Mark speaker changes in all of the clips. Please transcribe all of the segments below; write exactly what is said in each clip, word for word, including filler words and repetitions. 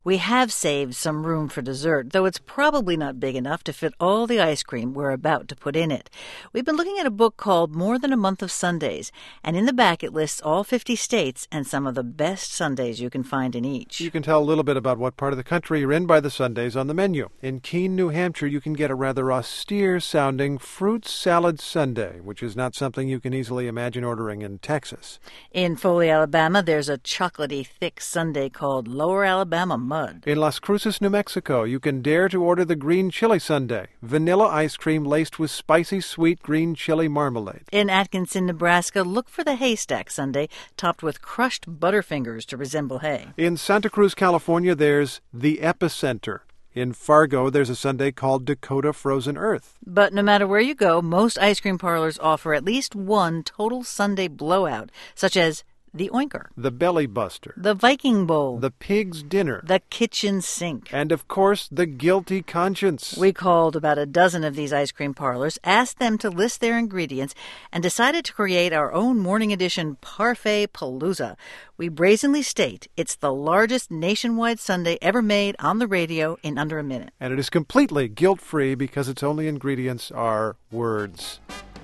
Speaker 1: We have saved some room for dessert, though it's probably not big enough to fit all the ice cream we're about to put in it. We've been looking at a book called More Than a Month of Sundays, and in the back it lists all fifty states and some of the best sundaes you can find in each.
Speaker 2: You can tell a little bit about what part of the country you're in by the sundaes on the menu. In Keene, New Hampshire, you can get a rather austere-sounding fruit salad sundae, which is not something you can easily imagine ordering in Texas.
Speaker 1: In Foley, Alabama, there's a chocolatey, thick sundae called Lower Alabama Mud.
Speaker 2: In Las Cruces, New Mexico, you can dare to order the green chili sundae, vanilla ice cream laced with spicy, sweet green chili marmalade.
Speaker 1: In Atkinson, Nebraska, look for the haystack sundae topped with crushed Butterfingers to resemble hay.
Speaker 2: In Santa Cruz, California, there's the Epicenter. In Fargo, there's a sundae called Dakota Frozen Earth.
Speaker 1: But no matter where you go, most ice cream parlors offer at least one total sundae blowout, such as the Oinker,
Speaker 2: the Belly Buster,
Speaker 1: the Viking Bowl,
Speaker 2: the Pig's Dinner,
Speaker 1: the Kitchen Sink,
Speaker 2: and, of course, the Guilty Conscience.
Speaker 1: We called about a dozen of these ice cream parlors, asked them to list their ingredients, and decided to create our own morning edition Parfait Palooza. We brazenly state it's the largest nationwide sundae ever made on the radio in under a minute.
Speaker 2: And it is completely guilt-free because its only ingredients are words.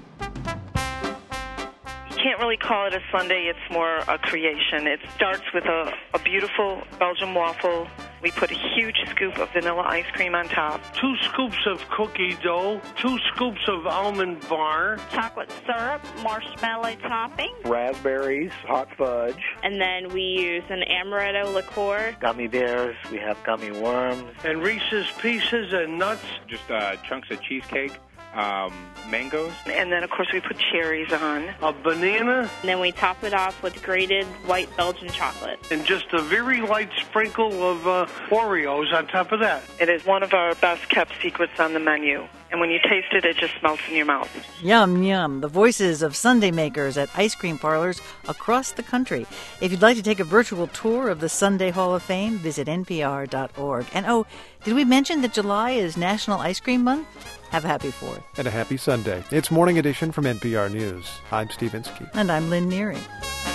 Speaker 3: Can't really call it a sundae. It's more a creation. It starts with a, a beautiful Belgian waffle. We put a huge scoop of vanilla ice cream on top.
Speaker 4: Two scoops of cookie dough, two scoops of almond bar,
Speaker 5: chocolate syrup, marshmallow topping,
Speaker 6: raspberries, hot fudge,
Speaker 5: and then we use an amaretto liqueur,
Speaker 6: gummy bears, we have gummy worms,
Speaker 4: and Reese's Pieces and nuts.
Speaker 7: Just uh, chunks of cheesecake. Um, mangoes.
Speaker 3: And then, of course, we put cherries on.
Speaker 4: A banana.
Speaker 5: And then we top it off with grated white Belgian chocolate.
Speaker 4: And just a very light sprinkle of uh, Oreos on top of that.
Speaker 3: It is one of our best-kept secrets on the menu. And when you taste it, it just melts in your mouth.
Speaker 1: Yum, yum. The voices of sundae makers at ice cream parlors across the country. If you'd like to take a virtual tour of the Sundae Hall of Fame, visit N P R dot org. And oh, did we mention that July is National Ice Cream Month? Have a happy fourth.
Speaker 2: And a happy Sunday. It's Morning Edition from N P R News. I'm Steve Inskeep.
Speaker 1: And I'm Lynn Neary.